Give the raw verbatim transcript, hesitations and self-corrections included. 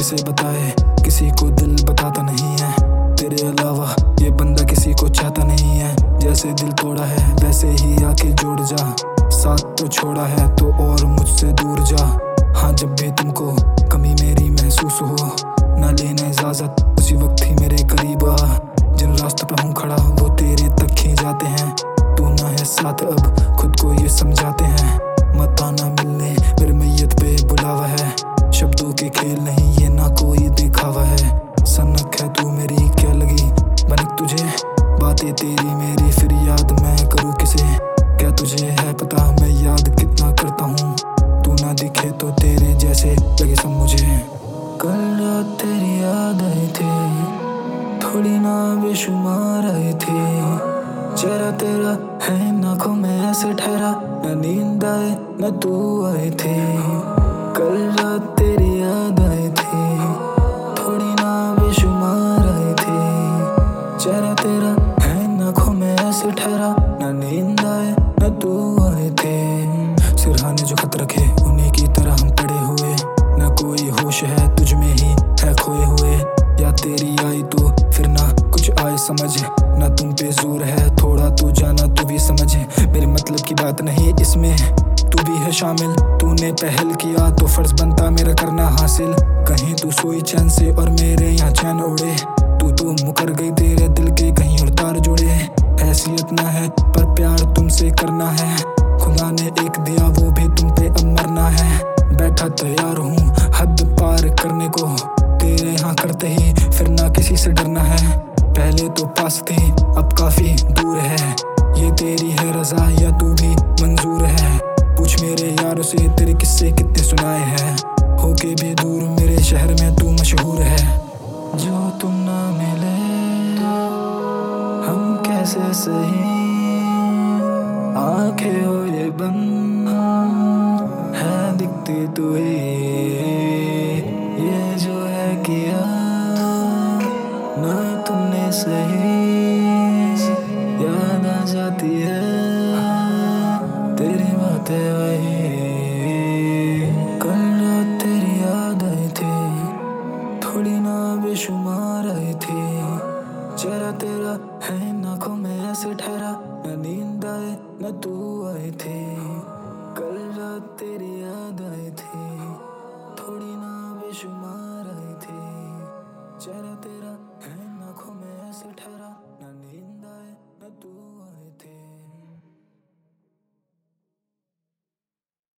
किसे बताए, किसी को दिल बताता नहीं है। तेरे अलावा ये बंदा किसी को चाहता नहीं है। जैसे दिल तोड़ा है वैसे ही आके जोड़ जा, साथ तो छोड़ा है तो और मुझसे दूर जा। हाँ जब भी तुमको कमी मेरी महसूस हो, ना लेना इजाजत उसी वक्त ही मेरे करीब आ। जिन रास्तों पे हूँ खड़ा वो तेरे तक खींच जाते हैं, तू ना है साथ अब खुद को ये समझाते हैं। मत आना मिलने मेरे मैयत पे बुलावा है, शब्दों के खेल नहीं ये ना कोई दिखावा है। सनक है तू मेरी क्या लगी बनक तुझे, बातें तेरी मेरी फिर याद मैं करूँ किसे। क्या तुझे है पता मैं याद कितना करता हूँ, तू ना दिखे तो तेरे जैसे लगे सब मुझे। कल रात तेरी याद आई थी, थोड़ी ना बेशुमार आई थी। चेहरा तेरा है नाखों में ऐसे ठहरा, न नींद आए न तू आई थी। कल रात तेरी याद आई थी, थोड़ी ना बेशुमार आई थी। चेहरा तेरा है नाखों में ऐसे ठहरा, न नींद आए न तू आई थी। सिरहाने जो खत रखे उन्हीं की तरह हम पड़े हुए, न कोई होश है तुझ में ही है खोए हुए। या तेरी आई तो फिर ना कुछ आए समझ, ना तुम पे जोर है थोड़ा तो जाना तू भी समझ। मेरे मतलब की बात नहीं इसमें तू भी है शामिल, तूने पहल किया तो फर्ज बनता मेरा करना हासिल। कहीं तू सोई चैन से और मेरे यहाँ चैन उड़े, तू तो मुकर गई तेरे दिल के कहीं और तार जुड़े। हैसियत ना है पर प्यार तुमसे करना है, खुदा ने एक दिया वो भी तुम पे अब मरना है। बैठा तैयार हूँ हद पार करने को, तेरे यहाँ करते ही फिर ना किसी से डरना है। पहले तो पास थी अब काफी दूर है, ये तेरी है रजा या तू भी मंजूर है। पूछ मेरे यारों से तेरे किस्से कितने सुनाए हैं, होके भी दूर मेरे शहर में तू मशहूर है। जो तुम ना मिले हम कैसे सही, आंखें हो ये बंद है दिखती तू ही। ये जो है किया ना तुमने सही, याद आ जाती है तेरी बातें वही। कल रात तेरी याद आई थी, थोड़ी ना बेशुमार आई थी। चेहरा तेरा है नाखों में ऐसे ठहरा, न नींद आए न तू आई थी। कल रात तेरी याद आई थी, थोड़ी ना बेशुमार